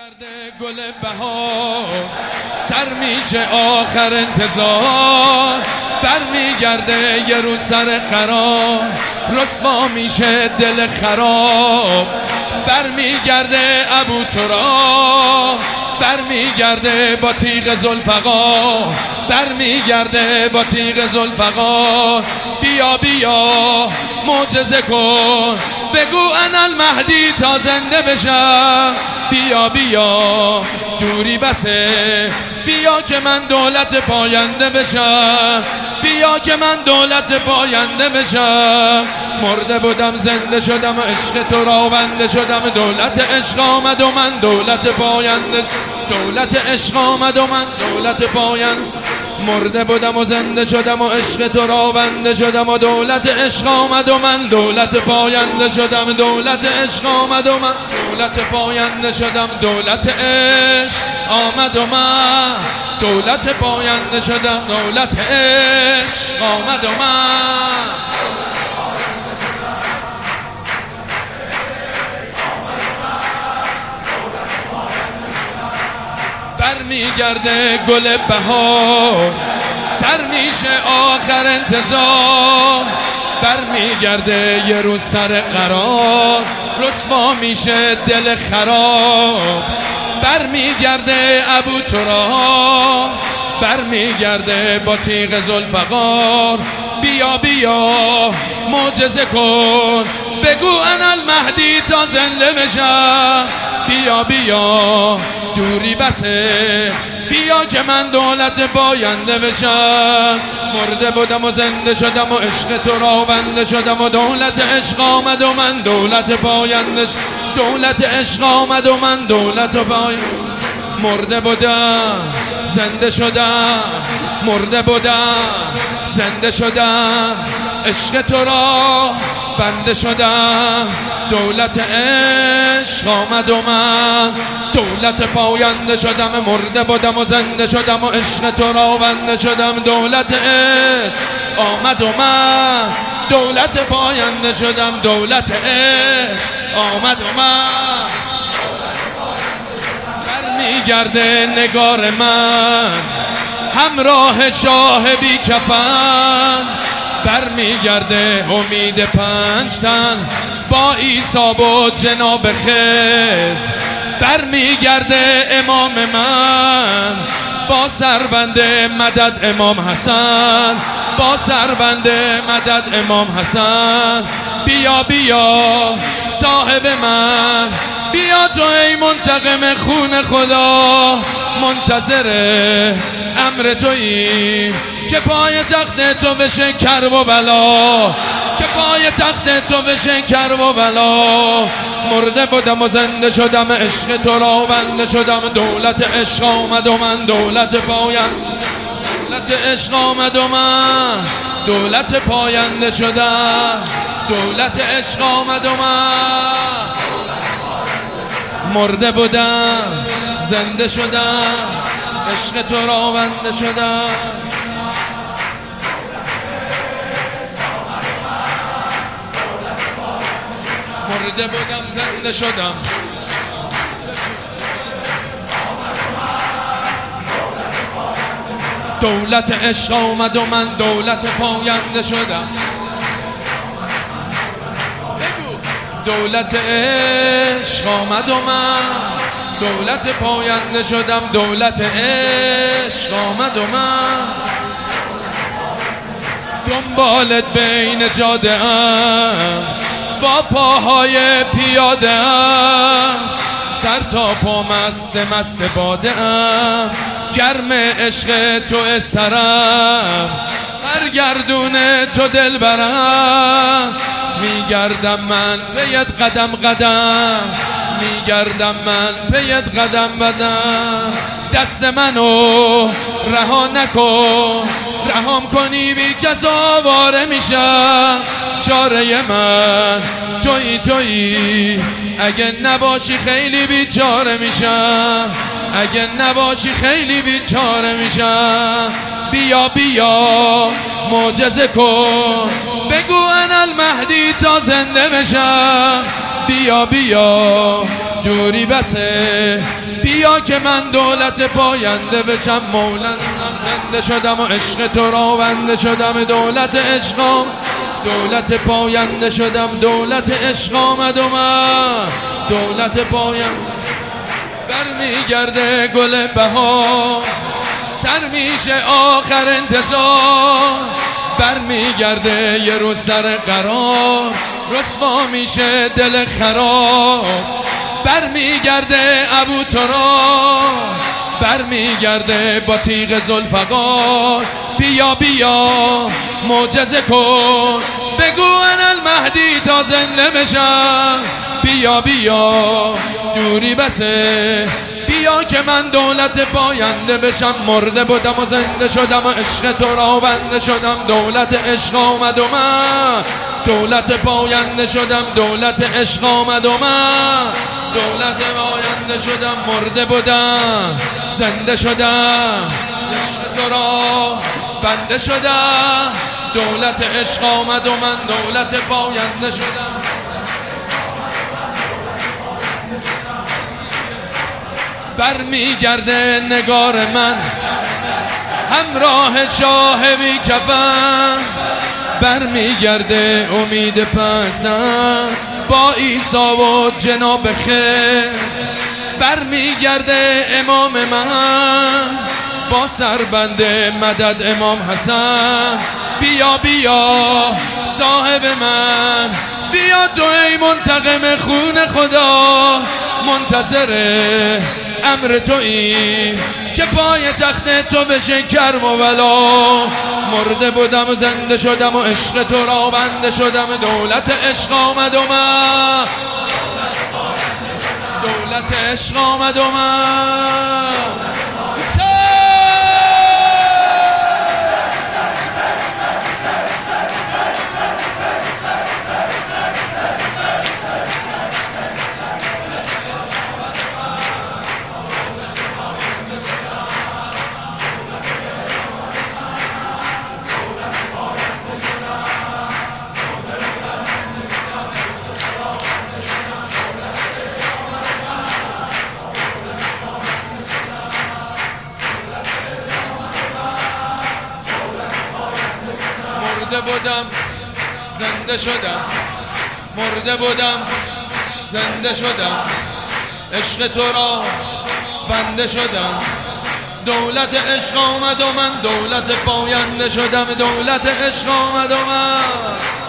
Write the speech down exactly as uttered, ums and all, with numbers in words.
برمیگرده گل بهار، سر میشه آخر انتظار. برمیگرده یه روز سر قرار، رسوا میشه دل خراب. برمیگرده ابو تراب، برمیگرده با تیغ ذوالفقار، برمیگرده با تیغ ذوالفقار. بیا بیا معجزه کن، بگو انا المهدی تا زنده بشم. بیا بیا دوری بسه، بیا که من دولت پاینده بشم. بیا که من دولت پاینده بشم. مرده بودم زنده شدم، عشق تو را بنده شدم. دولت عشق آمد و من دولت پاینده، دولت عشق آمد و من دولت پاینده. مرده بودم و زنده شدم و عشق تو را بنده شدم و دولت عشق آمد و من دولت پاینده شدم. دولت عشق آمد و من دولت پاینده شدم. دولت عشق آمد و من دولت پاینده شدم. دولت عشق آمد و من برمیگرده گل بهار، سر میشه آخر انتظار. برمیگرده یه روز سر قرار، رسوا میشه دل خراب. برمیگرده ابو تراب، برمیگرده با تیغ ذوالفقار. بیا بیا معجزه کن، بگو انا المهدی تا زنده بشم. بیا بیا دوری بسه، بیا که من دولت پاینده بشم. مرده بودم و زنده شدم و عشق تو را بنده شدم و دولت عشق آمد و من دولت پاینده شدم. دولت عشق آمد و من دولت پاینده. مرده بودم زنده شدم، مرده بودم زنده شدم. عشق تو را بنده شدم. دولت عشق آمد و من دولت پاینده شدم. مرده بودم و زنده شدم و عشق تو را بنده شدم. دولت عشق آمد و من دولت پاینده شدم. دولت عشق آمد و من برمیگرده نگار من، همراه شاه بی کفن. برمیگرده امید پنج تن با عیسی و جناب خضر. برمیگرده امام من با سربند مدد امام حسن، با سربند مدد امام حسن. بیا بیا صاحب من، بیا تو ای منتقم خون خدا. منتظر امر تویی که پای تخت تو بشه کرب و بلا، که پای تخت تو بشه کرب و بلا. مرده بودم و زنده شدم، عشق تو را بنده شدم. دولت عشق آمد و من دولت پاینده، دولت عشق آمد و من دولت پاینده شدم. دولت عشق آمد و من مرده بودم زنده شدم، عشق تو را بنده شدم. مرده بودم زنده شدم. دولت عشق آمد و من دولت پاینده شدم. دولت عشق آمد و من دولت پاینده شدم. دولت عشق آمد و من دنبالت بین جاده ام، با پاهای پیاده ام. سر تا پا مست مست باده ام، گرم عشق تو سرم. هر گردون تو دل برم، میگردم من پیت قدم قدم. میگردم من پیت قدم قدم. دست منو رها نکن، رهام کنی بی جزا واره میشم. چاره من تویی تویی، اگه نباشی خیلی بیچاره میشم. اگه نباشی خیلی بیچاره میشم. بیا بیا معجزه کن، بگو انا المهدی تا زنده بشم. بیا بیا دوری بسه، بیا که من دولت پاینده بشم. مولنم زنده شدم و عشق تو را بنده شدم. دولت عشقم دولت پاینده شدم. دولت عشق آمد و من دولت پاینده. برمیگرده گل بهار، سر میشه آخر انتظار. برمیگرده یه روز سر قرار، رسوا میشه دل خراب. برمیگرده ابو تراب، برمیگرده با تیغ ذوالفقار. بیا بیا معجزه کن، بگو انا المهدی تا زنده بشم. بیا بیا دوری بسه، بیا که من دولت پاینده بشم. مرده بودم و زنده شدم و عشق تو را بنده شدم. دولت عشق آمد و من دولت پاینده شدم. دولت عشق آمد و من دولت پاینده شدم. مرده بودم زنده شدم، عشق تو را بنده شدم. دولت عشق آمد و من دولت پاینده شدم. برمیگرده نگار من همراه شاه بی کفن. برمیگرده امید پنجم با عیسی و جناب خضر. برمیگرده امام من با سربند مدد امام حسن. بیا بیا صاحب من، بیا تو ای منتقم خون خدا. منتظر امر تویی که پای تخت تو بشه کرم و بلا. مرده بودم و زنده شدم و عشق تو را بنده شدم. دولت عشق آمد و من دولت عشق آمد و من مرده بودم زنده شدم. مرده بودم زنده شدم، عشق تو را بنده شدم. دولت عشق آمد و من دولت پاینده شدم. دولت عشق آمد و من